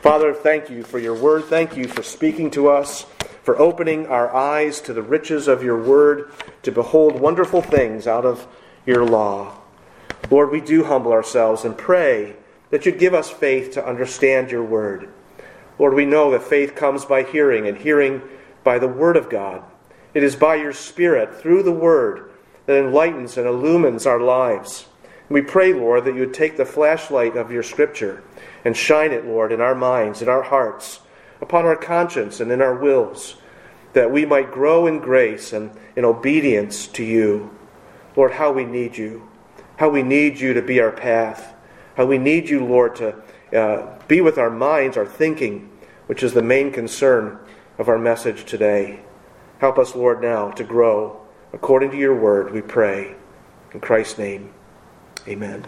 Father, thank you for your word. Thank you for speaking to us, for opening our eyes to the riches of your word, to behold wonderful things out of your law. Lord, we do humble ourselves and pray that you'd give us faith to understand your word. Lord, we know that faith comes by hearing, and hearing by the word of God. It is by your Spirit, through the word, that enlightens and illumines our lives. And we pray, Lord, that you would take the flashlight of your Scripture and shine it, Lord, in our minds, in our hearts, upon our conscience and in our wills, that we might grow in grace and in obedience to you. Lord, how we need you. How we need you to be our path. How we need you, Lord, to be with our minds, our thinking, which is the main concern of our message today. Help us, Lord, now to grow according to your word, we pray. In Christ's name, amen.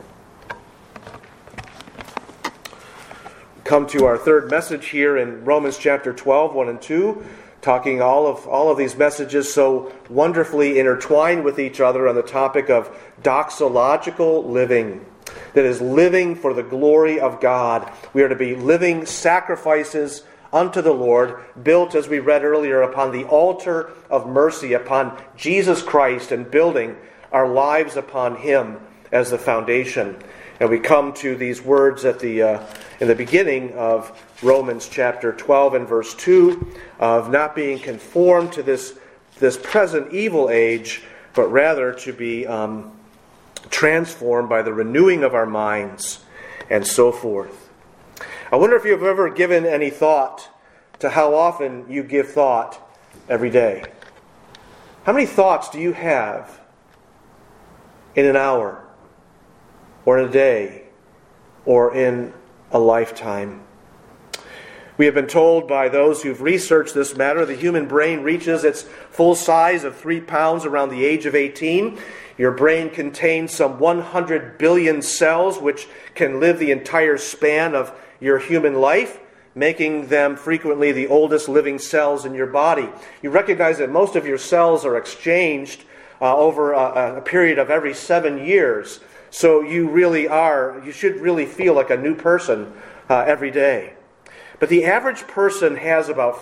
Come to our third message here in Romans chapter 12, 1 and 2, talking all of these messages so wonderfully intertwined with each other on the topic of doxological living. That is, living for the glory of God. We are to be living sacrifices unto the Lord, built, as we read earlier, upon the altar of mercy, upon Jesus Christ, and building our lives upon Him as the foundation. And we come to these words at in the beginning of Romans chapter 12 and verse 2, of not being conformed to this present evil age, but rather to be transformed by the renewing of our minds, and so forth. I wonder if you've ever given any thought to how often you give thought every day. How many thoughts do you have in an hour, or in a day, or in a lifetime? We have been told by those who've researched this matter, the human brain reaches its full size of 3 pounds around the age of 18. Your brain contains some 100 billion cells, which can live the entire span of your human life, making them frequently the oldest living cells in your body. You recognize that most of your cells are exchanged over a period of every 7 years. So you should really feel like a new person every day. But the average person has about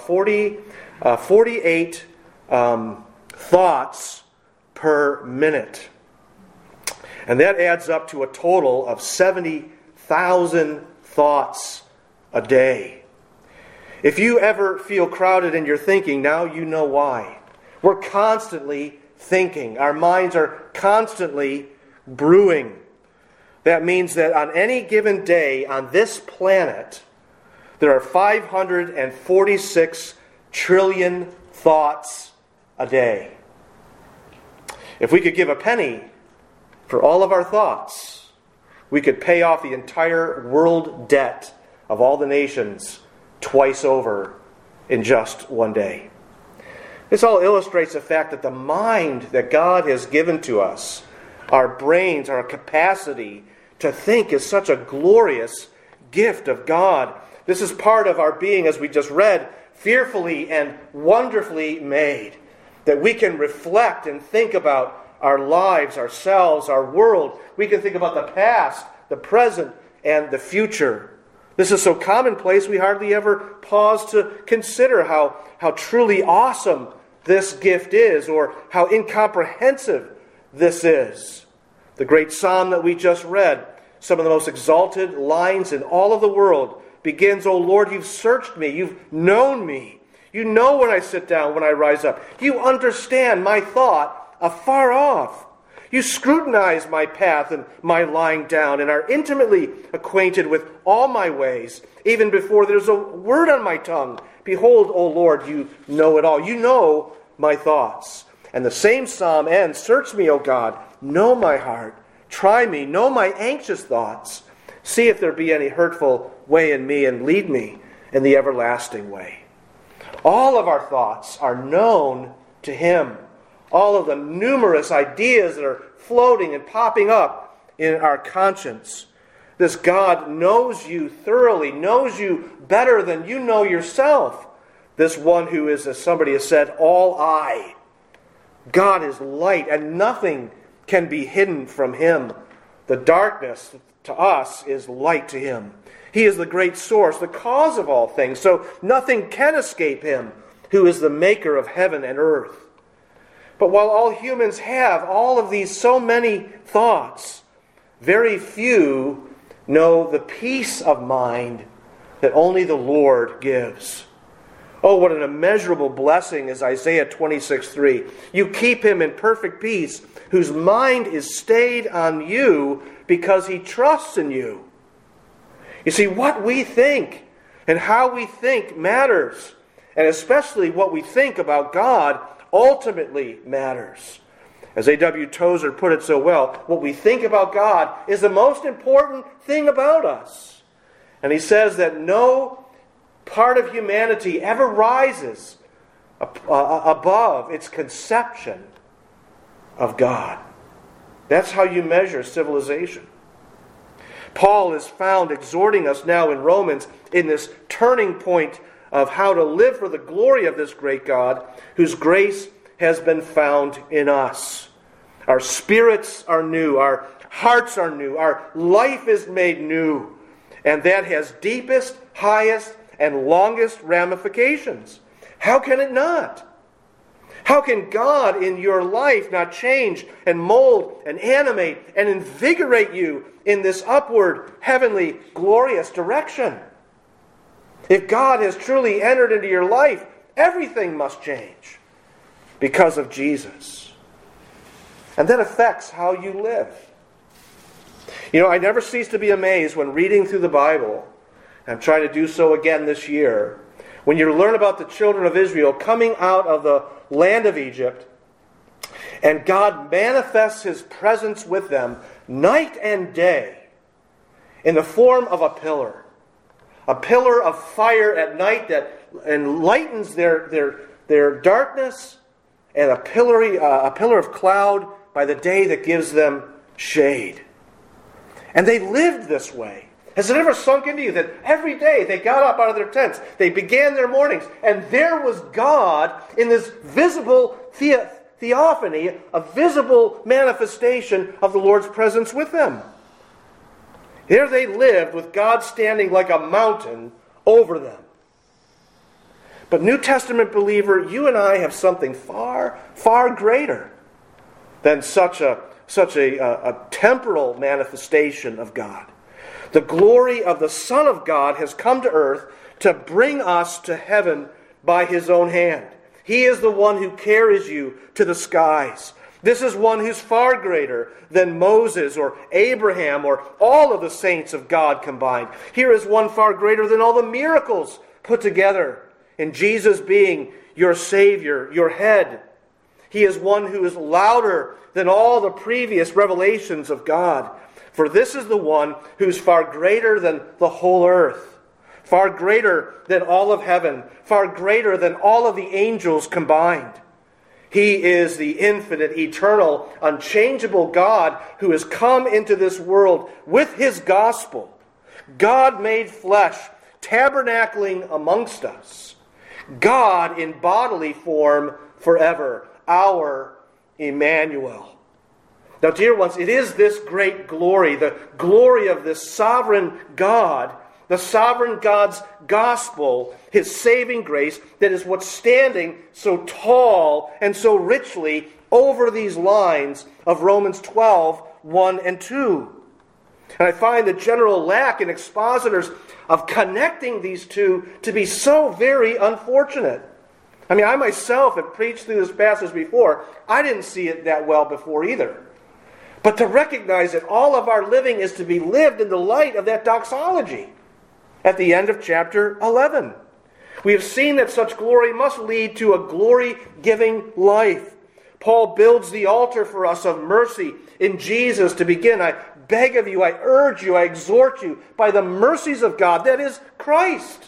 48 thoughts per minute. And that adds up to a total of 70,000 thoughts a day. If you ever feel crowded in your thinking, now you know why. We're constantly thinking. Our minds are constantly brewing. That means that on any given day on this planet, there are 546 trillion thoughts a day. If we could give a penny for all of our thoughts, we could pay off the entire world debt of all the nations twice over in just one day. This all illustrates the fact that the mind that God has given to us, our brains, our capacity to think, is such a glorious gift of God. This is part of our being, as we just read, fearfully and wonderfully made. That we can reflect and think about our lives, ourselves, our world. We can think about the past, the present, and the future. This is so commonplace we hardly ever pause to consider how truly awesome this gift is, or how incomprehensive this is. The great psalm that we just read, some of the most exalted lines in all of the world, begins, "O Lord, you've searched me, you've known me. You know when I sit down, when I rise up. You understand my thought afar off. You scrutinize my path and my lying down, and are intimately acquainted with all my ways, even before there's a word on my tongue. Behold, O Lord, you know it all. You know my thoughts." And the same psalm ends, "Search me, O God, know my heart. Try me, know my anxious thoughts. See if there be any hurtful way in me, and lead me in the everlasting way." All of our thoughts are known to Him. All of the numerous ideas that are floating and popping up in our conscience. This God knows you thoroughly, knows you better than you know yourself. This one who is, as somebody has said, all eye. God is light, and nothing can be hidden from Him. The darkness to us is light to him. He is the great source, the cause of all things, so nothing can escape him, who is the maker of heaven and earth. But while all humans have all of these so many thoughts, very few know the peace of mind that only the Lord gives. Oh, what an immeasurable blessing is Isaiah 26:3. You keep him in perfect peace, whose mind is stayed on you because he trusts in you. You see, what we think and how we think matters. And especially what we think about God ultimately matters. As A.W. Tozer put it so well, what we think about God is the most important thing about us. And he says that no part of humanity ever rises above its conception of God. That's how you measure civilization. Paul is found exhorting us now in Romans in this turning point of how to live for the glory of this great God, whose grace has been found in us. Our spirits are new, our hearts are new, our life is made new, and that has deepest, highest, and longest ramifications. How can it not? How can God in your life not change and mold and animate and invigorate you in this upward, heavenly, glorious direction? If God has truly entered into your life, everything must change because of Jesus. And that affects how you live. You know, I never cease to be amazed when reading through the Bible, and I'm trying to do so again this year, when you learn about the children of Israel coming out of the land of Egypt, and God manifests his presence with them night and day in the form of a pillar of fire at night that enlightens their darkness, and a pillar of cloud by the day that gives them shade. And they lived this way. Has it ever sunk into you that every day they got up out of their tents, they began their mornings, and there was God in this visible theophany, a visible manifestation of the Lord's presence with them? There they lived with God standing like a mountain over them. But New Testament believer, you and I have something far, far greater than such a temporal manifestation of God. The glory of the Son of God has come to earth to bring us to heaven by his own hand. He is the one who carries you to the skies. This is one who's far greater than Moses or Abraham or all of the saints of God combined. Here is one far greater than all the miracles put together in Jesus being your Savior, your head. He is one who is louder than all the previous revelations of God. For this is the one who's far greater than the whole earth, far greater than all of heaven, far greater than all of the angels combined. He is the infinite, eternal, unchangeable God who has come into this world with his gospel. God made flesh, tabernacling amongst us. God in bodily form forever, our Emmanuel. Now, dear ones, it is this great glory, the glory of this sovereign God, the sovereign God's gospel, his saving grace, that is what's standing so tall and so richly over these lines of Romans 12, 1 and 2. And I find the general lack in expositors of connecting these two to be so very unfortunate. I mean, I myself have preached through this passage before. I didn't see it that well before either. But to recognize that all of our living is to be lived in the light of that doxology at the end of chapter 11. We have seen that such glory must lead to a glory-giving life. Paul builds the altar for us of mercy in Jesus to begin. I beg of you, I urge you, I exhort you, by the mercies of God, that is Christ,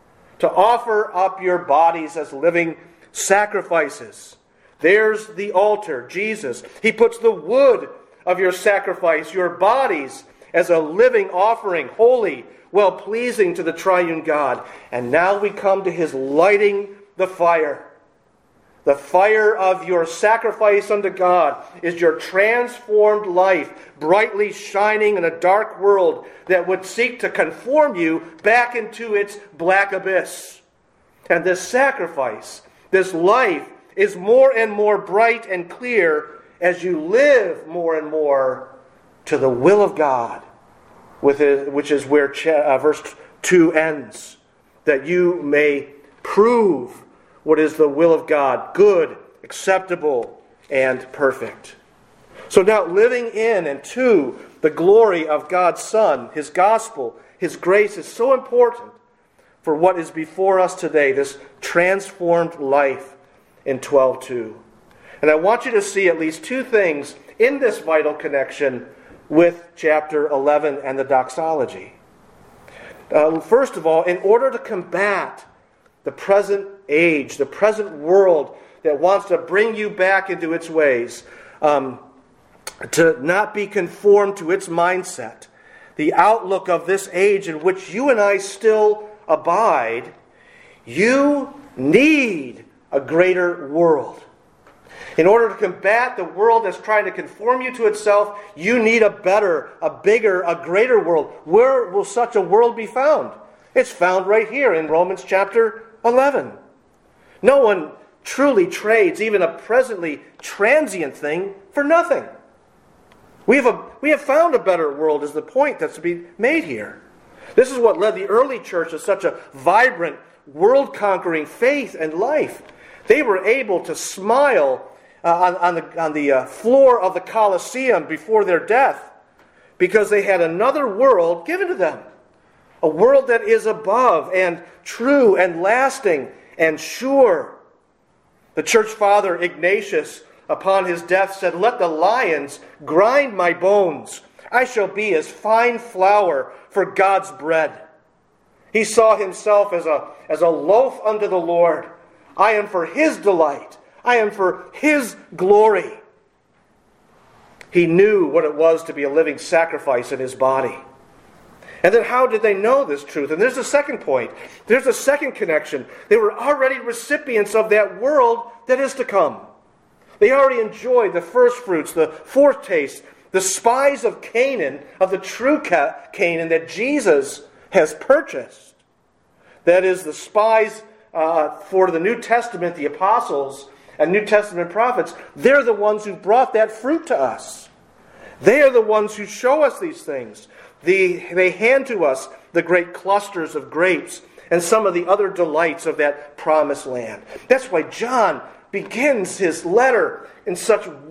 to offer up your bodies as living sacrifices. There's the altar, Jesus. He puts the wood of your sacrifice, your bodies, as a living offering, holy, well-pleasing to the triune God. And now we come to his lighting the fire. The fire of your sacrifice unto God is your transformed life, brightly shining in a dark world that would seek to conform you back into its black abyss. And this sacrifice, this life, is more and more bright and clear as you live more and more to the will of God, which is where verse 2 ends, that you may prove what is the will of God, good, acceptable, and perfect. So now living in and to the glory of God's Son, His gospel, His grace is so important for what is before us today, this transformed life in 12:2. And I want you to see at least two things in this vital connection with chapter 11 and the doxology. First of all, in order to combat the present age, the present world that wants to bring you back into its ways, to not be conformed to its mindset, the outlook of this age in which you and I still abide, you need a greater world. In order to combat the world that's trying to conform you to itself, you need a better, a bigger, a greater world. Where will such a world be found? It's found right here in Romans chapter 11. No one truly trades even a presently transient thing for nothing. We have found a better world is the point that's to be made here. This is what led the early church to such a vibrant, world-conquering faith and life. They were able to smile on the floor of the Colosseum before their death because they had another world given to them. A world that is above and true and lasting and sure. The church father Ignatius, upon his death, said, "Let the lions grind my bones. I shall be as fine flour for God's bread." He saw himself as a loaf unto the Lord. I am for His delight. I am for His glory. He knew what it was to be a living sacrifice in his body. And then how did they know this truth? And there's a second point. There's a second connection. They were already recipients of that world that is to come. They already enjoyed the first fruits, the foretaste, the spies of Canaan, of the true Canaan that Jesus has purchased. That is, the spies for the New Testament, the apostles and New Testament prophets. They're the ones who brought that fruit to us. They are the ones who show us these things. They hand to us the great clusters of grapes and some of the other delights of that promised land. That's why John begins his letter in such a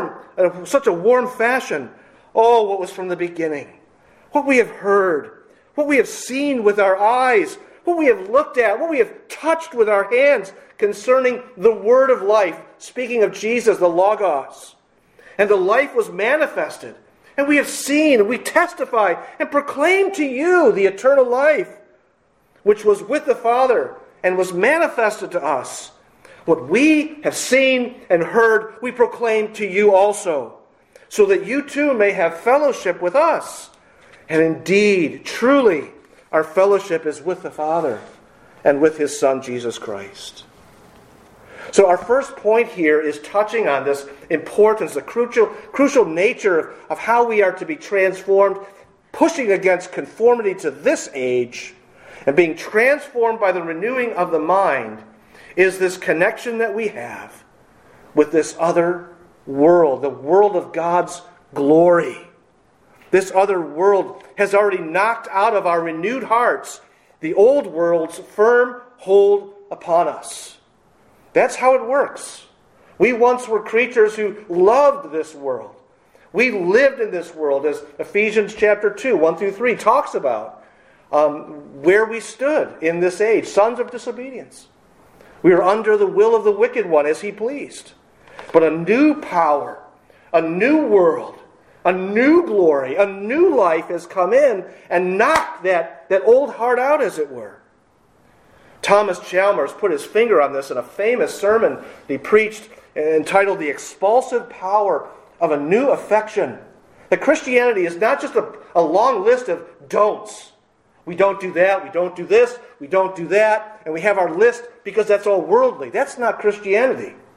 warm fashion. Oh, what was from the beginning, what we have heard, what we have seen with our eyes, what we have looked at, what we have touched with our hands concerning the word of life, speaking of Jesus, the Logos. And the life was manifested. And we have seen, and we testify, and proclaim to you the eternal life, which was with the Father, and was manifested to us. What we have seen and heard, we proclaim to you also, so that you too may have fellowship with us. And indeed, truly, our fellowship is with the Father and with His Son, Jesus Christ. So our first point here is touching on this importance, the crucial nature of how we are to be transformed, pushing against conformity to this age, and being transformed by the renewing of the mind, is this connection that we have with this other world, the world of God's glory. This other world has already knocked out of our renewed hearts the old world's firm hold upon us. That's how it works. We once were creatures who loved this world. We lived in this world, as Ephesians chapter 2, 1 through 3 talks about where we stood in this age, sons of disobedience. We were under the will of the wicked one as he pleased. But a new power, a new world, a new glory, a new life has come in and knocked that old heart out, as it were. Thomas Chalmers put his finger on this in a famous sermon he preached entitled The Expulsive Power of a New Affection. That Christianity is not just a long list of don'ts. We don't do that, we don't do this, we don't do that, and we have our list because that's all worldly. That's not Christianity.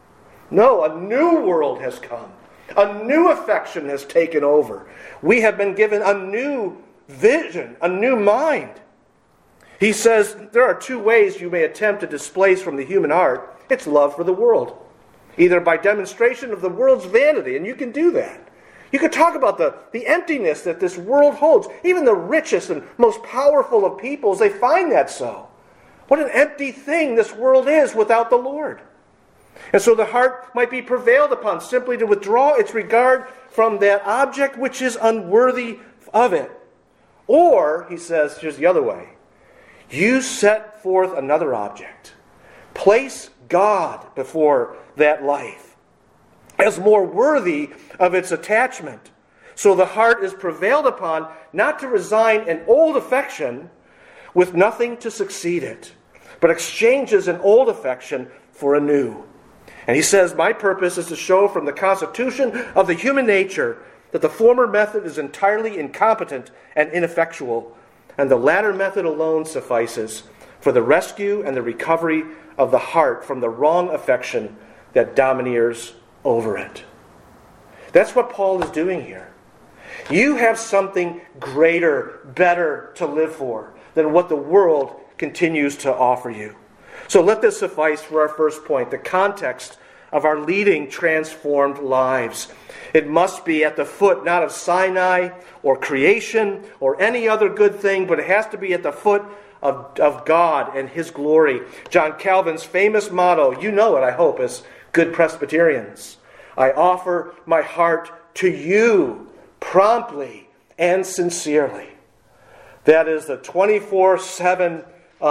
No, a new world has come. A new affection has taken over. We have been given a new vision, a new mind. He says there are two ways you may attempt to displace from the human heart its love for the world. Either by demonstration of the world's vanity, and you can do that. You could talk about the emptiness that this world holds. Even the richest and most powerful of peoples, they find that so. What an empty thing this world is without the Lord. And so the heart might be prevailed upon simply to withdraw its regard from that object which is unworthy of it. Or, he says, here's the other way. You set forth another object. Place God before that life as more worthy of its attachment. So the heart is prevailed upon not to resign an old affection with nothing to succeed it, but exchanges an old affection for a new. And he says, my purpose is to show from the constitution of the human nature that the former method is entirely incompetent and ineffectual, and the latter method alone suffices for the rescue and the recovery of the heart from the wrong affection that domineers over it. That's what Paul is doing here. You have something greater, better to live for than what the world continues to offer you. So let this suffice for our first point, the context of our leading transformed lives. It must be at the foot not of Sinai or creation or any other good thing, but it has to be at the foot of God and His glory. John Calvin's famous motto, you know it, I hope, as good Presbyterians. I offer my heart to you promptly and sincerely. That is the 24/7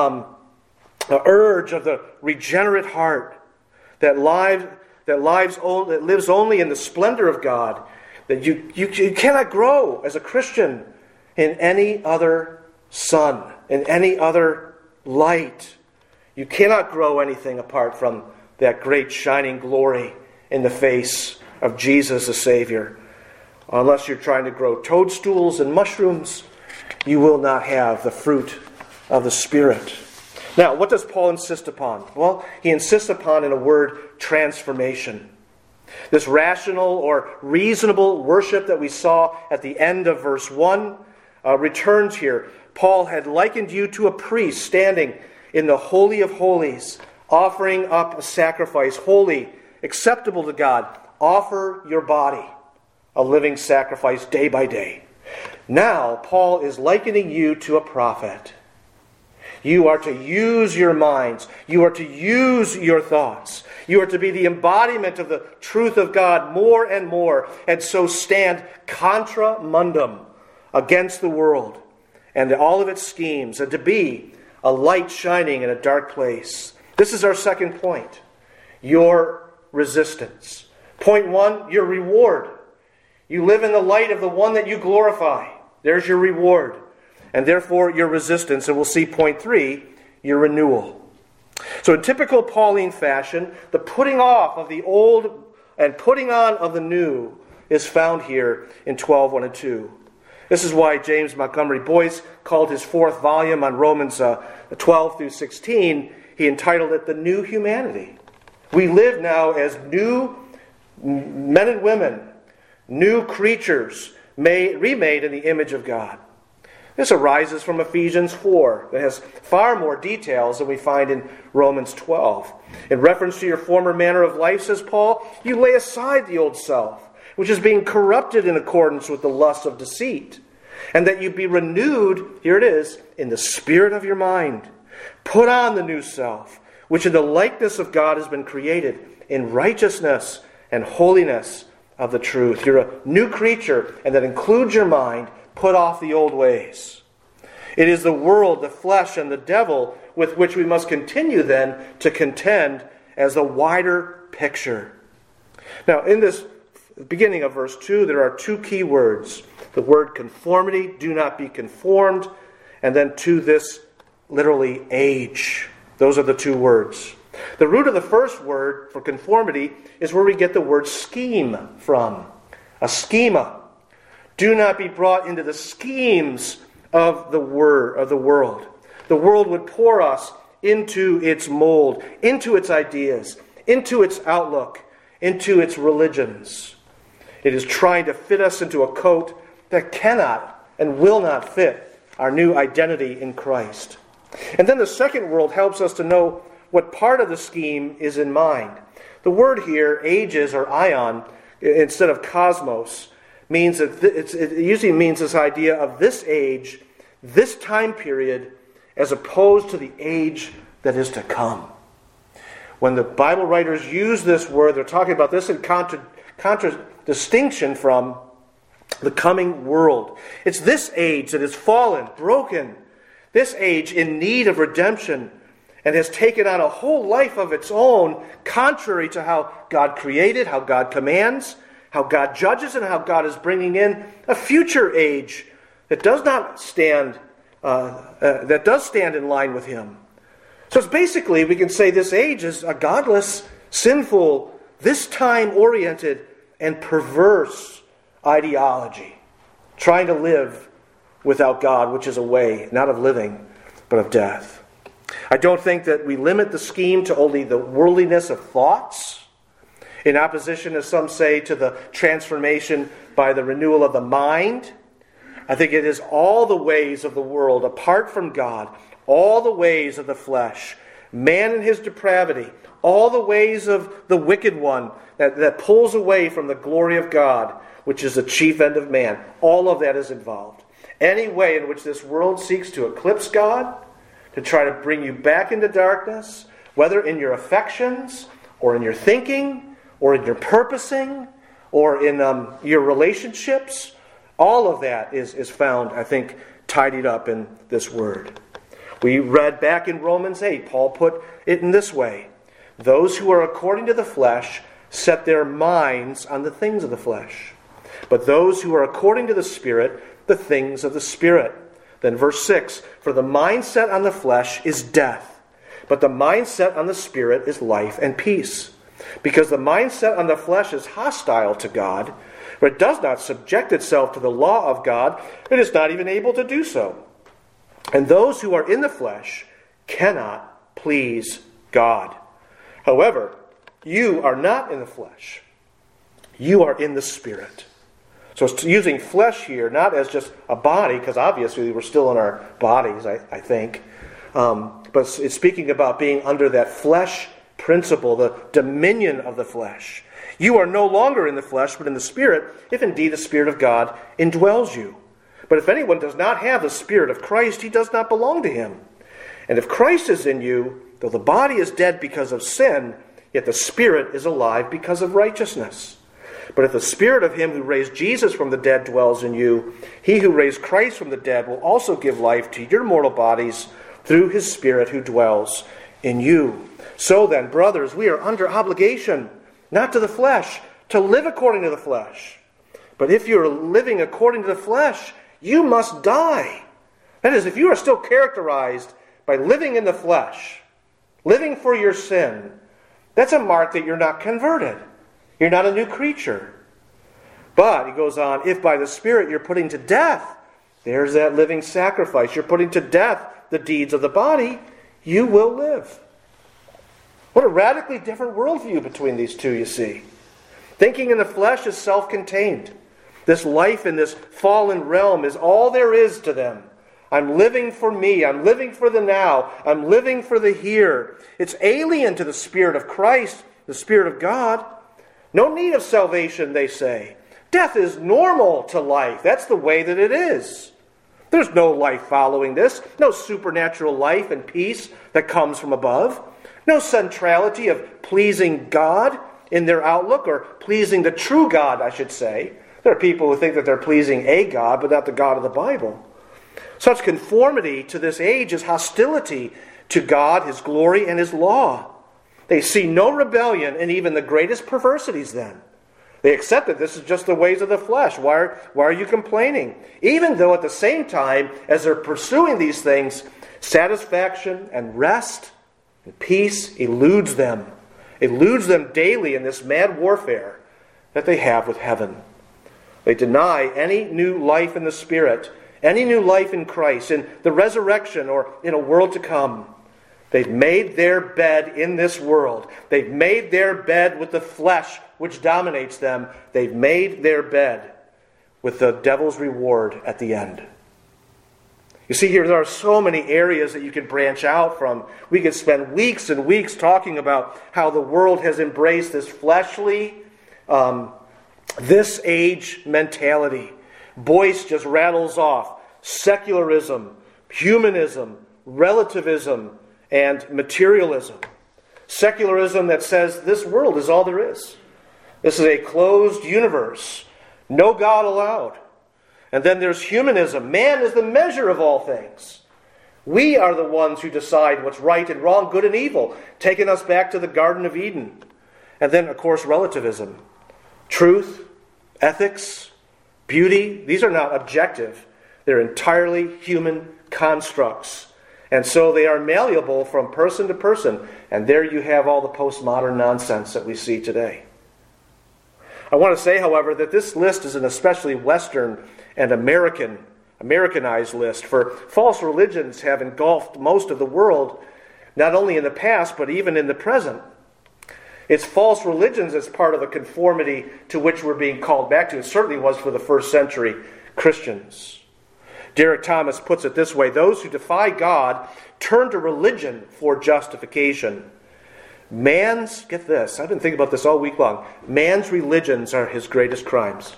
urge of the regenerate heart that lives only in the splendor of God. That you cannot grow as a Christian in any other sun, in any other light. You cannot grow anything apart from that great shining glory in the face of Jesus the Savior. Unless you're trying to grow toadstools and mushrooms, you will not have the fruit of the Spirit. Now, what does Paul insist upon? Well, he insists upon, in a word, transformation. This rational or reasonable worship that we saw at the end of verse 1 returns here. Paul had likened you to a priest standing in the Holy of Holies, offering up a sacrifice, holy, acceptable to God. Offer your body a living sacrifice day by day. Now, Paul is likening you to a prophet. You are to use your minds. You are to use your thoughts. You are to be the embodiment of the truth of God more and more, and so stand contra mundum against the world and all of its schemes, and to be a light shining in a dark place. This is our second point. Your resistance. Point 1, your reward. You live in the light of the one that you glorify. There's your reward. And therefore your resistance. And we'll see point 3, your renewal. So in typical Pauline fashion, the putting off of the old and putting on of the new is found here in 12:1 and 2. This is why James Montgomery Boyce called his 4th volume on Romans 12 through 16, he entitled it The New Humanity. We live now as new men and women, new creatures remade in the image of God. This arises from Ephesians 4 that has far more details than we find in Romans 12. In reference to your former manner of life, says Paul, you lay aside the old self, which is being corrupted in accordance with the lust of deceit, and that you be renewed, here it is, in the spirit of your mind. Put on the new self, which in the likeness of God has been created in righteousness and holiness of the truth. You're a new creature, and that includes your mind. Put off the old ways. It is the world, the flesh, and the devil with which we must continue then to contend as a wider picture. Now, in this beginning of verse 2, there are 2 key words. The word conformity, do not be conformed, and then to this, literally, age. Those are the 2 words. The root of the first word for conformity is where we get the word scheme from. A schema. Do not be brought into the schemes of the world. The world would pour us into its mold, into its ideas, into its outlook, into its religions. It is trying to fit us into a coat that cannot and will not fit our new identity in Christ. And then the second world helps us to know what part of the scheme is in mind. The word here, ages or ion, instead of cosmos, means that it usually means this idea of this age, this time period, as opposed to the age that is to come. When the Bible writers use this word, they're talking about this in contradistinction from the coming world. It's this age that is fallen, broken, this age in need of redemption, and has taken on a whole life of its own, contrary to how God created, how God commands, how God judges, and how God is bringing in a future age that does not stand, that does stand in line with Him. So it's basically, we can say this age is a godless, sinful, this time-oriented, and perverse ideology, trying to live without God, which is a way, not of living, but of death. I don't think that we limit the scheme to only the worldliness of thoughts, in opposition, as some say, to the transformation by the renewal of the mind. I think it is all the ways of the world, apart from God, all the ways of the flesh, man and his depravity, all the ways of the wicked one that pulls away from the glory of God, which is the chief end of man. All of that is involved. Any way in which this world seeks to eclipse God, to try to bring you back into darkness, whether in your affections, or in your thinking, or in your purposing, or in your relationships, all of that is found, I think, tidied up in this word. We read back in Romans 8, Paul put it in this way: those who are according to the flesh set their minds on the things of the flesh, but those who are according to the Spirit, the things of the Spirit. Then verse 6, for the mindset on the flesh is death, but the mindset on the Spirit is life and peace. Because the mindset on the flesh is hostile to God, for it does not subject itself to the law of God, it is not even able to do so. And those who are in the flesh cannot please God. However, you are not in the flesh. You are in the Spirit. So it's using flesh here, not as just a body, because obviously we're still in our bodies, I think. But it's speaking about being under that flesh principle, the dominion of the flesh. You are no longer in the flesh, but in the Spirit, if indeed the Spirit of God indwells you. But if anyone does not have the Spirit of Christ, he does not belong to him. And if Christ is in you, though the body is dead because of sin, yet the Spirit is alive because of righteousness. But if the Spirit of him who raised Jesus from the dead dwells in you, he who raised Christ from the dead will also give life to your mortal bodies through his Spirit who dwells in you. So then, brothers, we are under obligation, not to the flesh, to live according to the flesh. But if you are living according to the flesh, you must die. That is, if you are still characterized by living in the flesh, living for your sin, that's a mark that you're not converted. You're not a new creature. But, he goes on, if by the Spirit you're putting to death, there's that living sacrifice. You're putting to death the deeds of the body, you will live. What a radically different worldview between these two, you see. Thinking in the flesh is self-contained. This life in this fallen realm is all there is to them. I'm living for me. I'm living for the now. I'm living for the here. It's alien to the Spirit of Christ, the Spirit of God. No need of salvation, they say. Death is normal to life. That's the way that it is. There's no life following this. No supernatural life and peace that comes from above. No centrality of pleasing God in their outlook, or pleasing the true God, I should say. There are people who think that they're pleasing a God, but not the God of the Bible. Such conformity to this age is hostility to God, His glory, and His law. They see no rebellion in even the greatest perversities then. They accept that this is just the ways of the flesh. Why are you complaining? Even though at the same time, as they're pursuing these things, satisfaction and rest and peace eludes them. Eludes them daily in this mad warfare that they have with heaven. They deny any new life in the Spirit, any new life in Christ, in the resurrection or in a world to come. They've made their bed in this world. They've made their bed with the flesh which dominates them. They've made their bed with the devil's reward at the end. You see here, there are so many areas that you could branch out from. We could spend weeks and weeks talking about how the world has embraced this fleshly, this age mentality. Boyce just rattles off secularism, humanism, relativism, and materialism. Secularism that says this world is all there is. This is a closed universe. No God allowed. And then there's humanism. Man is the measure of all things. We are the ones who decide what's right and wrong, good and evil, taking us back to the Garden of Eden. And then, of course, relativism. Truth, ethics, beauty, these are not objective. They're entirely human constructs. And so they are malleable from person to person. And there you have all the postmodern nonsense that we see today. I want to say, however, that this list is an especially Western and Americanized list, for false religions have engulfed most of the world, not only in the past, but even in the present. It's false religions as part of the conformity to which we're being called back to. It certainly was for the first century Christians. Derek Thomas puts it this way: those who defy God turn to religion for justification. Get this, I've been thinking about this all week long. Man's religions are his greatest crimes.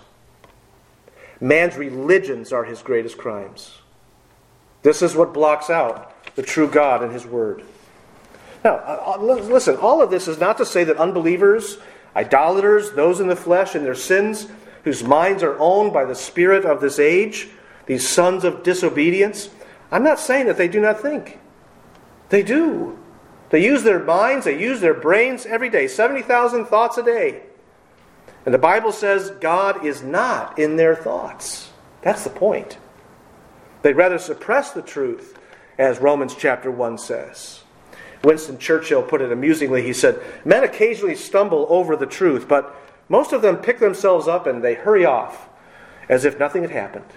Man's religions are his greatest crimes. This is what blocks out the true God and his word. Now, listen, all of this is not to say that unbelievers, idolaters, those in the flesh and their sins, whose minds are owned by the spirit of this age, these sons of disobedience, I'm not saying that they do not think. They do. They use their minds, they use their brains every day, 70,000 thoughts a day. And the Bible says God is not in their thoughts. That's the point. They'd rather suppress the truth, as Romans chapter 1 says. Winston Churchill put it amusingly. He said, men occasionally stumble over the truth, but most of them pick themselves up and they hurry off as if nothing had happened.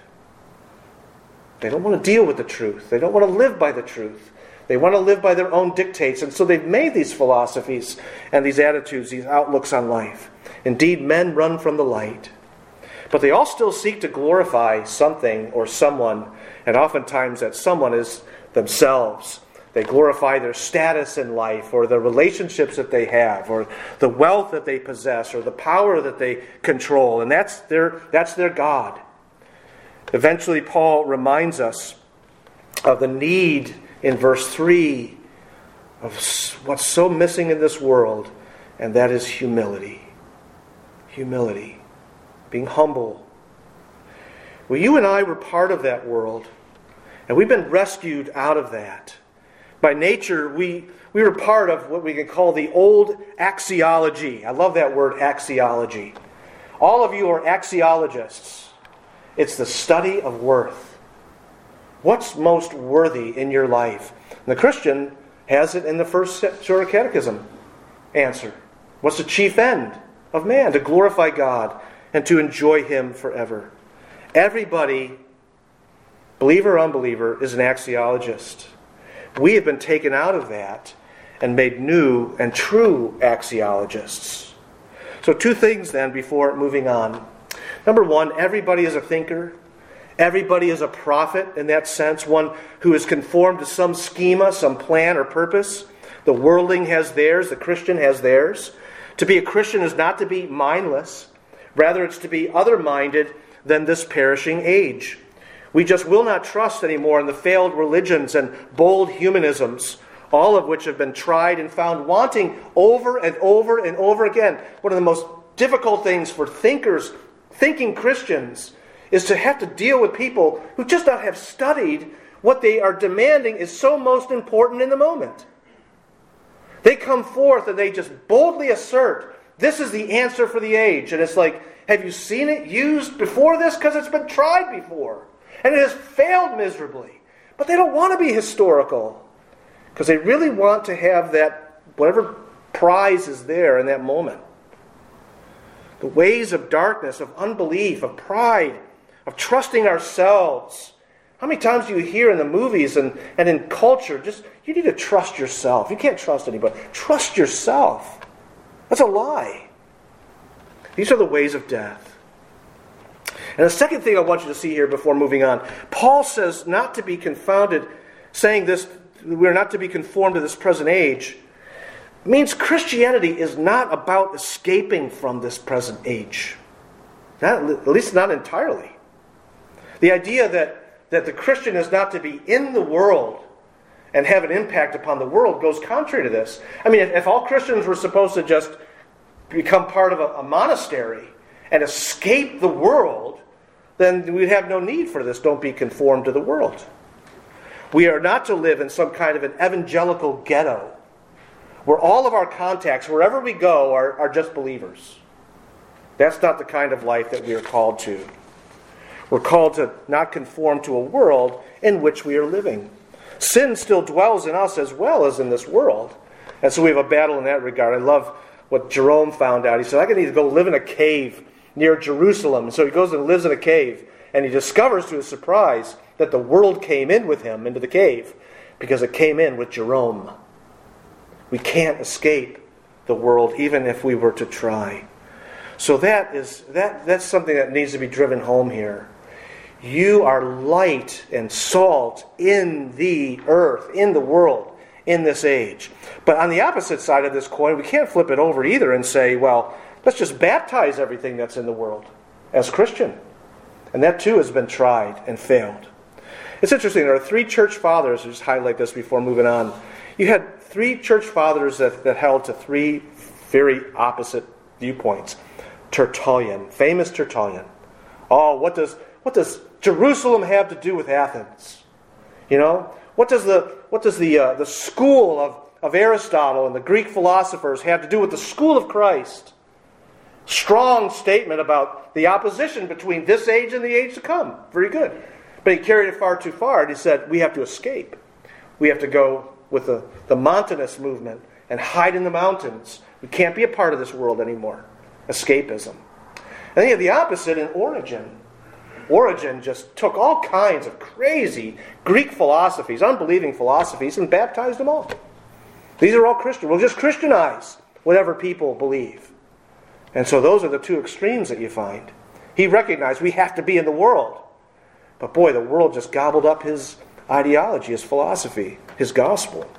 They don't want to deal with the truth. They don't want to live by the truth. They want to live by their own dictates. And so they've made these philosophies and these attitudes, these outlooks on life. Indeed, men run from the light. But they all still seek to glorify something or someone. And oftentimes that someone is themselves. They glorify their status in life, or the relationships that they have, or the wealth that they possess, or the power that they control. And that's their God. Eventually, Paul reminds us of the need in verse 3 of what's so missing in this world, and that is humility. Humility. Being humble. Well, you and I were part of that world, and we've been rescued out of that. By nature, we were part of what we can call the old axiology. I love that word, axiology. All of you are axiologists. It's the study of worth. What's most worthy in your life? And the Christian has it in the first short catechism answer. What's the chief end of man? To glorify God and to enjoy Him forever. Everybody, believer or unbeliever, is an axiologist. We have been taken out of that and made new and true axiologists. So 2 things then before moving on. Number 1, everybody is a thinker. Everybody is a prophet in that sense, one who is conformed to some schema, some plan or purpose. The worldling has theirs, the Christian has theirs. To be a Christian is not to be mindless. Rather, it's to be other-minded than this perishing age. We just will not trust anymore in the failed religions and bold humanisms, all of which have been tried and found wanting over and over and over again. One of the most difficult things for thinking Christians, is to have to deal with people who just not have studied what they are demanding is so most important in the moment. They come forth and they just boldly assert, this is the answer for the age. And it's like, have you seen it used before this? Because it's been tried before. And it has failed miserably. But they don't want to be historical. Because they really want to have that, whatever prize is there in that moment. The ways of darkness, of unbelief, of pride, of trusting ourselves, How many times do you hear in the movies and in culture, just, you need to trust yourself. You can't trust anybody. Trust yourself. That's a lie. These are the ways of death. And the second thing I want you to see here before moving on, Paul says not to be confounded, saying this, we're not to be conformed to this present age, means Christianity is not about escaping from this present age. At least not entirely. The idea that the Christian is not to be in the world and have an impact upon the world goes contrary to this. I mean, if all Christians were supposed to just become part of a monastery and escape the world, then we'd have no need for this. Don't be conformed to the world. We are not to live in some kind of an evangelical ghetto where all of our contacts, wherever we go, are just believers. That's not the kind of life that we are called to. We're called to not conform to a world in which we are living. Sin still dwells in us as well as in this world. And so we have a battle in that regard. I love what Jerome found out. He said, I need to go live in a cave near Jerusalem. And so he goes and lives in a cave. And he discovers to his surprise that the world came in with him into the cave because it came in with Jerome. We can't escape the world even if we were to try. So that's something that needs to be driven home here. You are light and salt in the earth, in the world, in this age. But on the opposite side of this coin, we can't flip it over either and say, well, let's just baptize everything that's in the world as Christian. And that too has been tried and failed. It's interesting, there are three church fathers, I'll just highlight this before moving on. You had three church fathers that held to three very opposite viewpoints. Tertullian, famous Tertullian. Oh, what does Jerusalem have to do with Athens? You know, what does the school of Aristotle and the Greek philosophers have to do with the school of Christ? Strong statement about the opposition between this age and the age to come. Very good. But he carried it far too far, and he said, we have to escape. We have to go with the Montanist movement and hide in the mountains. We can't be a part of this world anymore. Escapism. And then you have the opposite in Origen. Origen just took all kinds of crazy Greek philosophies, unbelieving philosophies, and baptized them all. These are all Christian. We'll just Christianize whatever people believe. And so those are the two extremes that you find. He recognized we have to be in the world. But boy, the world just gobbled up his ideology, his philosophy, his gospel.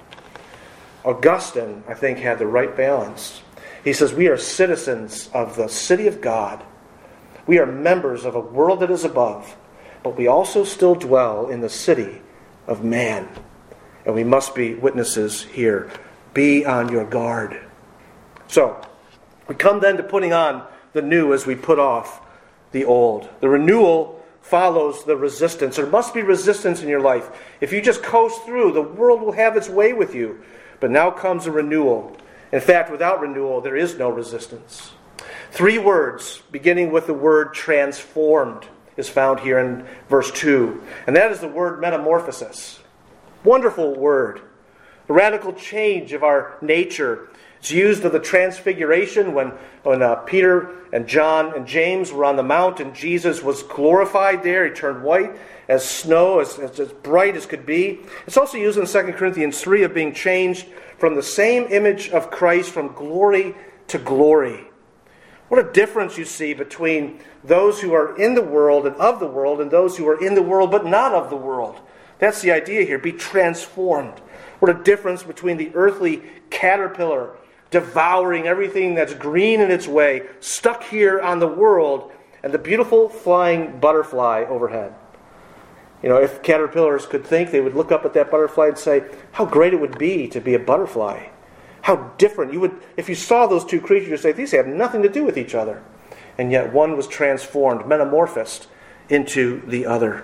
Augustine, I think, had the right balance. He says, we are citizens of the city of God. We are members of a world that is above, but we also still dwell in the city of man. And we must be witnesses here. Be on your guard. So, we come then to putting on the new as we put off the old. The renewal follows the resistance. There must be resistance in your life. If you just coast through, the world will have its way with you. But now comes a renewal. In fact, without renewal, there is no resistance. Three words, beginning with the word transformed, is found here in verse 2. And that is the word metamorphosis. Wonderful word. A radical change of our nature. It's used of the transfiguration when Peter and John and James were on the mount and Jesus was glorified there. He turned white as snow, as bright as could be. It's also used in 2 Corinthians 3 of being changed from the same image of Christ from glory to glory. What a difference you see between those who are in the world and of the world and those who are in the world but not of the world. That's the idea here. Be transformed. What a difference between the earthly caterpillar devouring everything that's green in its way, stuck here on the world, and the beautiful flying butterfly overhead. You know, if caterpillars could think, they would look up at that butterfly and say, how great it would be to be a butterfly. How different. You would, if you saw those two creatures, you'd say, these have nothing to do with each other. And yet one was transformed, metamorphosed into the other.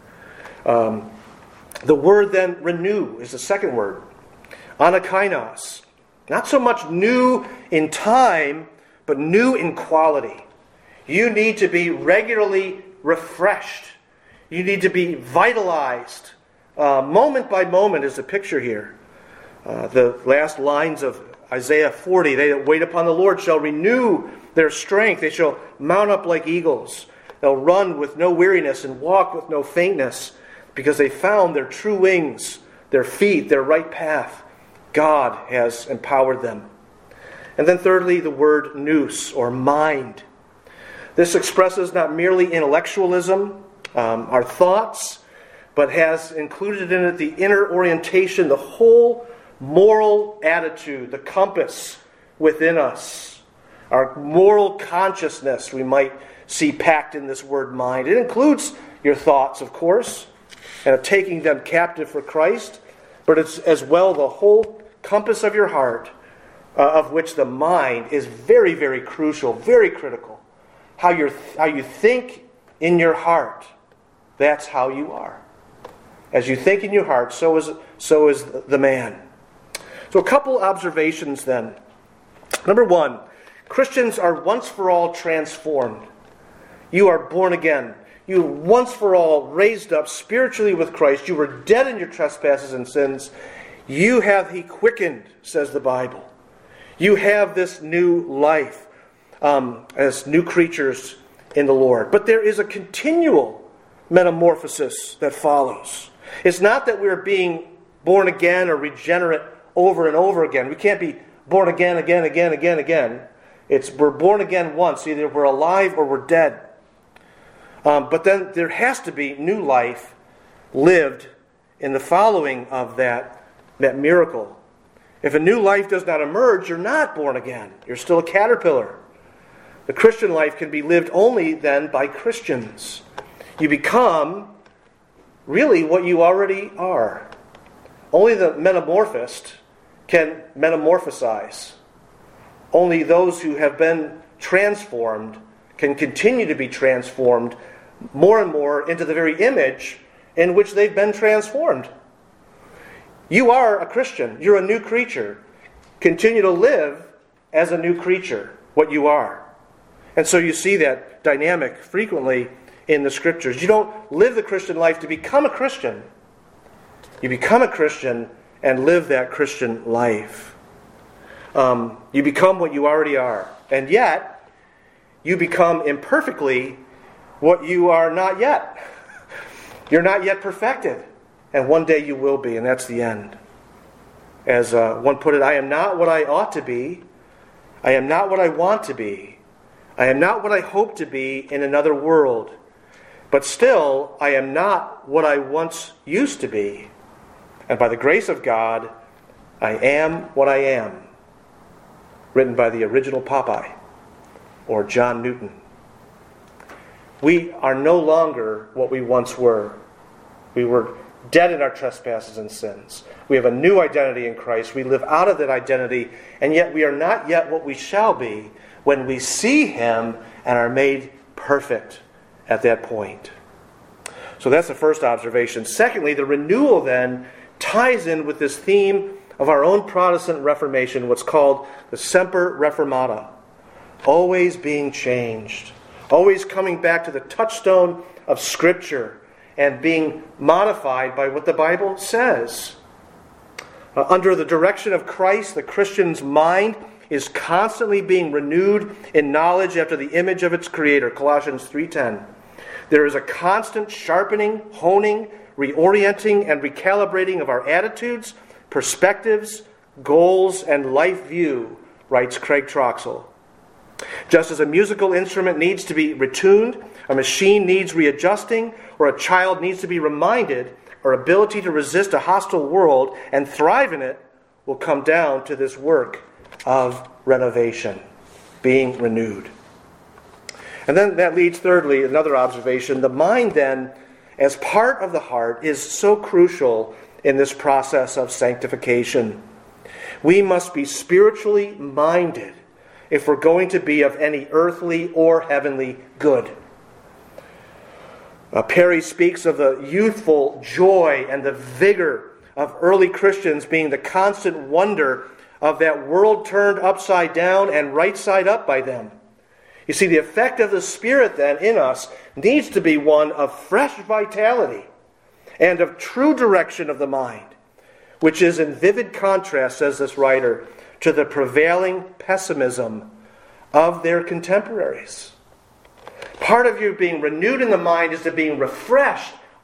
The word then, renew, is the second word. Anakainos. Not so much new in time, but new in quality. You need to be regularly refreshed. You need to be vitalized. Moment by moment is the picture here. The last lines of Isaiah 40, they that wait upon the Lord shall renew their strength. They shall mount up like eagles. They'll run with no weariness and walk with no faintness. because they found their true wings, their feet, their right path. God has empowered them. And then thirdly, the word nous, or mind. This expresses not merely intellectualism, our thoughts, but has included in it the inner orientation, the whole moral attitude, the compass within us. Our moral consciousness, we might see packed in this word mind. It includes your thoughts, of course, and of taking them captive for Christ, but it's as well the whole compass of your heart, of which the mind is very, very crucial, very critical. How you think in your heart, that's how you are. As you think in your heart, so is the man. So a couple observations then. Number one, Christians are once for all transformed. You are born again. You were once for all raised up spiritually with Christ. You were dead in your trespasses and sins. You have He quickened, says the Bible. You have this new life as new creatures in the Lord. But there is a continual metamorphosis that follows. It's not that we're being born again or regenerate over and over again. We can't be born again. It's we're born again once. Either we're alive or we're dead. But then there has to be new life lived in the following of that miracle. If a new life does not emerge, you're not born again. You're still a caterpillar. The Christian life can be lived only then by Christians. You become really what you already are. Only the metamorphosed can metamorphosize. Only those who have been transformed can continue to be transformed more and more into the very image in which they've been transformed. You are a Christian. You're a new creature. Continue to live as a new creature, what you are. And so you see that dynamic frequently in the Scriptures. You don't live the Christian life to become a Christian. You become a Christian and live that Christian life. You become what you already are. And yet, you become imperfectly what you are not yet. You're not yet perfected. And one day you will be, and that's the end. As one put it, I am not what I ought to be. I am not what I want to be. I am not what I hope to be in another world. But still, I am not what I once used to be. And by the grace of God, I am what I am. Written by the original Popeye, or John Newton. We are no longer what we once were. We were dead in our trespasses and sins. We have a new identity in Christ. We live out of that identity, and yet we are not yet what we shall be when we see Him and are made perfect at that point. So that's the first observation. Secondly, the renewal then ties in with this theme of our own Protestant Reformation, what's called the Semper Reformata. Always being changed. Always coming back to the touchstone of Scripture and being modified by what the Bible says. Under the direction of Christ, the Christian's mind is constantly being renewed in knowledge after the image of its Creator, Colossians 3:10. There is a constant sharpening, honing, reorienting, and recalibrating of our attitudes, perspectives, goals, and life view, writes Craig Troxel. Just as a musical instrument needs to be retuned, a machine needs readjusting, or a child needs to be reminded, our ability to resist a hostile world and thrive in it will come down to this work of renovation, being renewed. And then that leads, thirdly, another observation. The mind then, as part of the heart, is so crucial in this process of sanctification. We must be spiritually minded if we're going to be of any earthly or heavenly good. Perry speaks of the youthful joy and the vigor of early Christians being the constant wonder of that world turned upside down and right side up by them. You see, the effect of the Spirit then in us needs to be one of fresh vitality and of true direction of the mind, which is in vivid contrast, says this writer, to the prevailing pessimism of their contemporaries. Part of you being renewed in the mind is to being refreshed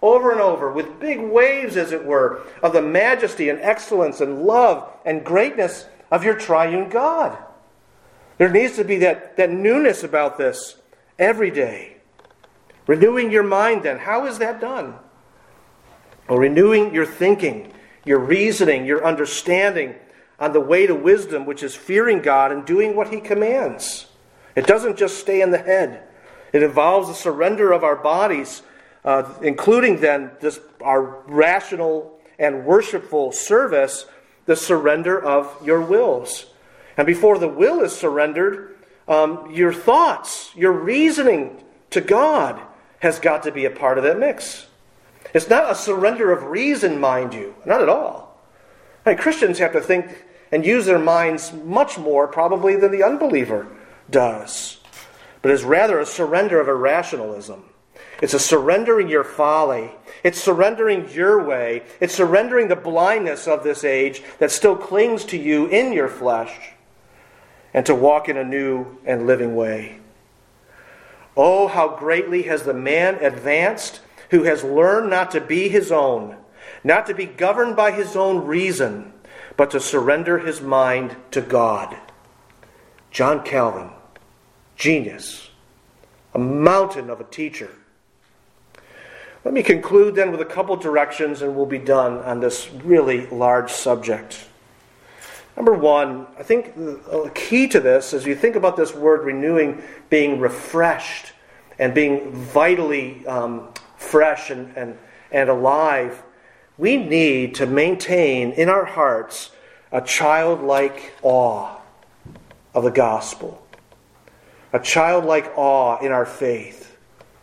over and over with big waves, as it were, of the majesty and excellence and love and greatness of your triune God. There needs to be that newness about this every day. Renewing your mind then. How is that done? Well, renewing your thinking, your reasoning, your understanding on the way to wisdom, which is fearing God and doing what He commands. It doesn't just stay in the head. It involves the surrender of our bodies, including then our rational and worshipful service, the surrender of your wills. And before the will is surrendered, your thoughts, your reasoning to God has got to be a part of that mix. It's not a surrender of reason, mind you. Not at all. Christians have to think and use their minds much more probably than the unbeliever does. But it's rather a surrender of irrationalism. It's a surrendering your folly. It's surrendering your way. It's surrendering the blindness of this age that still clings to you in your flesh, and to walk in a new and living way. Oh, how greatly has the man advanced who has learned not to be his own, not to be governed by his own reason, but to surrender his mind to God. John Calvin, genius, a mountain of a teacher. Let me conclude then with a couple directions and we'll be done on this really large subject. Number one, I think the key to this, as you think about this word renewing, being refreshed and being vitally fresh and alive, we need to maintain in our hearts a childlike awe of the gospel. A childlike awe in our faith.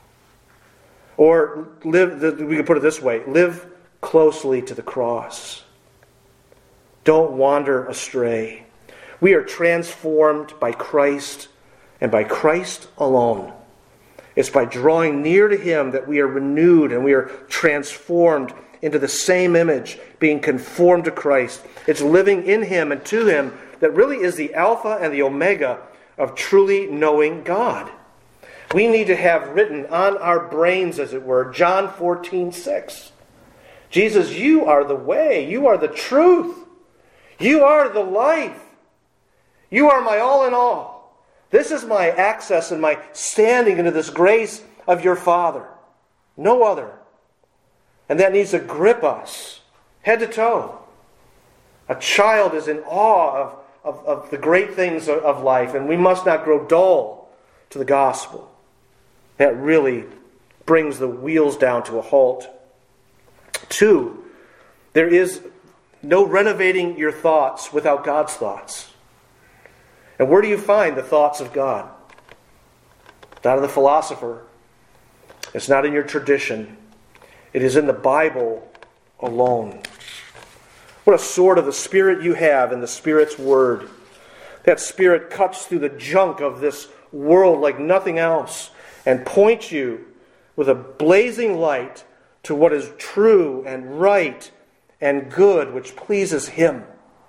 Or we can put it this way, live closely to the cross. Don't wander astray. We are transformed by Christ and by Christ alone. It's by drawing near to Him that we are renewed and we are transformed into the same image, being conformed to Christ. It's living in Him and to Him that really is the Alpha and the Omega of truly knowing God. We need to have written on our brains, as it were, John 14:6. Jesus, you are the way, you are the truth, you are the life, you are my all in all. This is my access and my standing into this grace of your Father. No other. And that needs to grip us, head to toe. A child is in awe of the great things of life, and we must not grow dull to the gospel. That really brings the wheels down to a halt. 2, there is no renovating your thoughts without God's thoughts. And where do you find the thoughts of God? Not in the philosopher. It's not in your tradition. It is in the Bible alone. What a sword of the Spirit you have in the Spirit's Word. That Spirit cuts through the junk of this world like nothing else and points you with a blazing light to what is true and right and good, which pleases Him.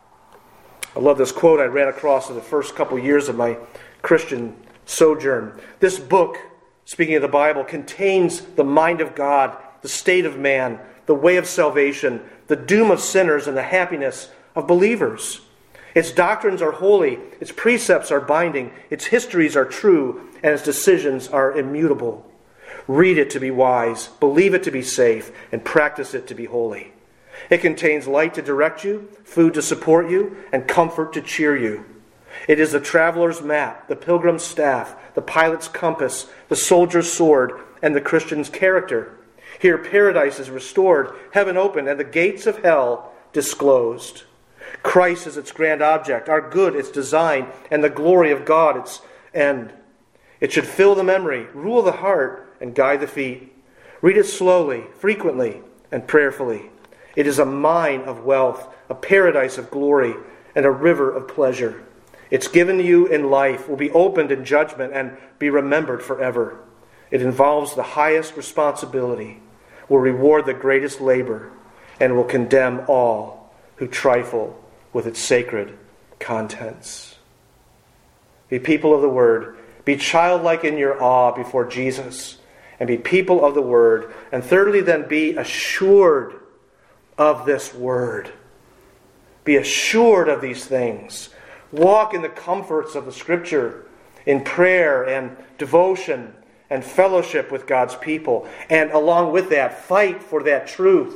I love this quote I ran across in the first couple years of my Christian sojourn. This book, speaking of the Bible, contains the mind of God, the state of man, the way of salvation, the doom of sinners, and the happiness of believers. Its doctrines are holy, its precepts are binding, its histories are true, and its decisions are immutable. Read it to be wise, believe it to be safe, and practice it to be holy. It contains light to direct you, food to support you, and comfort to cheer you. It is the traveler's map, the pilgrim's staff, the pilot's compass, the soldier's sword, and the Christian's character. Here paradise is restored, heaven opened, and the gates of hell disclosed. Christ is its grand object, our good its design, and the glory of God its end. It should fill the memory, rule the heart, and guide the feet. Read it slowly, frequently, and prayerfully. It is a mine of wealth, a paradise of glory, and a river of pleasure. It's given to you in life, will be opened in judgment, and be remembered forever. It involves the highest responsibility, will reward the greatest labor, and will condemn all who trifle with its sacred contents. Be people of the Word. Be childlike in your awe before Jesus, and be people of the Word. And thirdly, then, be assured of this Word. Be assured of these things. Walk in the comforts of the Scripture, in prayer and devotion and fellowship with God's people. And along with that, fight for that truth.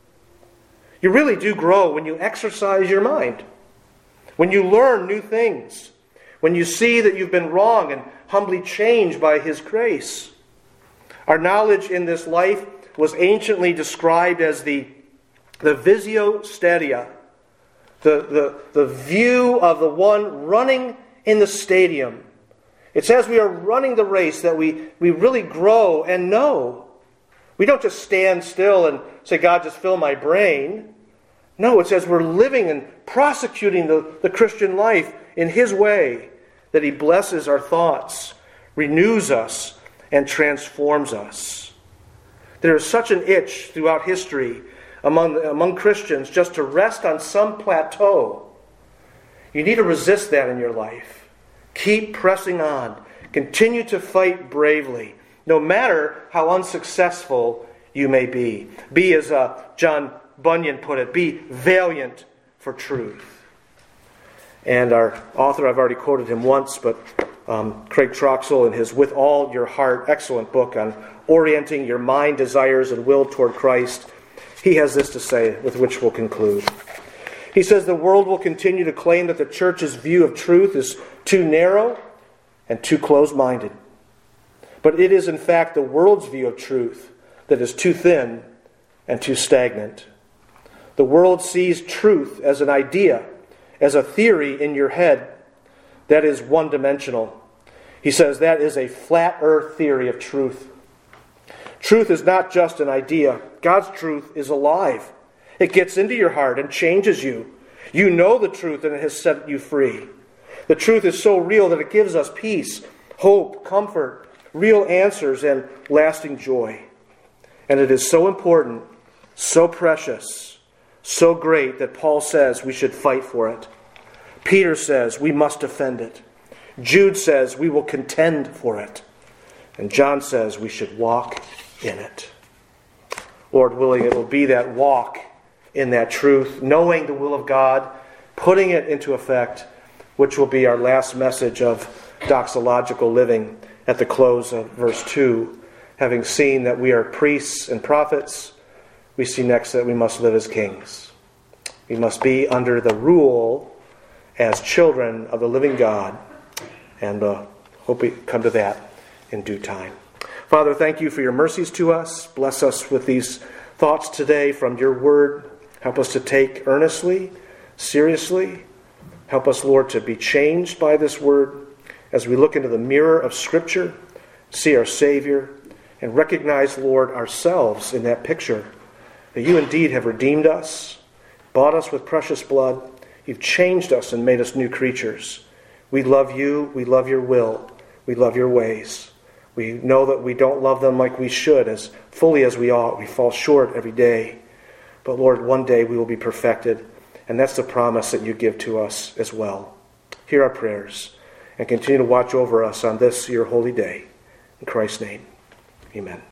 You really do grow when you exercise your mind. When you learn new things. When you see that you've been wrong and humbly changed by His grace. Our knowledge in this life was anciently described as the visio stadia. The view of the one running in the stadium. It's as we are running the race that we really grow and know. We don't just stand still and say, God, just fill my brain. No, it's as we're living and prosecuting the Christian life in His way that He blesses our thoughts, renews us, and transforms us. There is such an itch throughout history among Christians just to rest on some plateau. You need to resist that in your life. Keep pressing on. Continue to fight bravely, no matter how unsuccessful you may be. Be, as John Bunyan put it, be valiant for truth. And our author, I've already quoted him once, but Craig Troxel in his With All Your Heart, excellent book on orienting your mind, desires, and will toward Christ, he has this to say, with which we'll conclude. He says, the world will continue to claim that the church's view of truth is too narrow and too closed-minded. But it is in fact the world's view of truth that is too thin and too stagnant. The world sees truth as an idea, as a theory in your head that is one-dimensional. He says that is a flat earth theory of truth. Truth is not just an idea. God's truth is alive. It gets into your heart and changes you. You know the truth and it has set you free. The truth is so real that it gives us peace, hope, comfort, real answers, and lasting joy. And it is so important, so precious, so great that Paul says we should fight for it. Peter says we must defend it. Jude says we will contend for it. And John says we should walk in it. Lord willing, it will be that walk in that truth, knowing the will of God, putting it into effect, which will be our last message of doxological living at the close of verse 2. Having seen that we are priests and prophets, we see next that we must live as kings. We must be under the rule as children of the living God, and hope we come to that in due time. Father, thank you for your mercies to us. Bless us with these thoughts today from your word. Help us to take earnestly, seriously. Help us, Lord, to be changed by this word as we look into the mirror of Scripture, see our Savior, and recognize, Lord, ourselves in that picture, that you indeed have redeemed us, bought us with precious blood. You've changed us and made us new creatures. We love you. We love your will. We love your ways. We know that we don't love them like we should, as fully as we ought. We fall short every day. But Lord, one day we will be perfected. And that's the promise that you give to us as well. Hear our prayers and continue to watch over us on this, your holy day. In Christ's name, amen.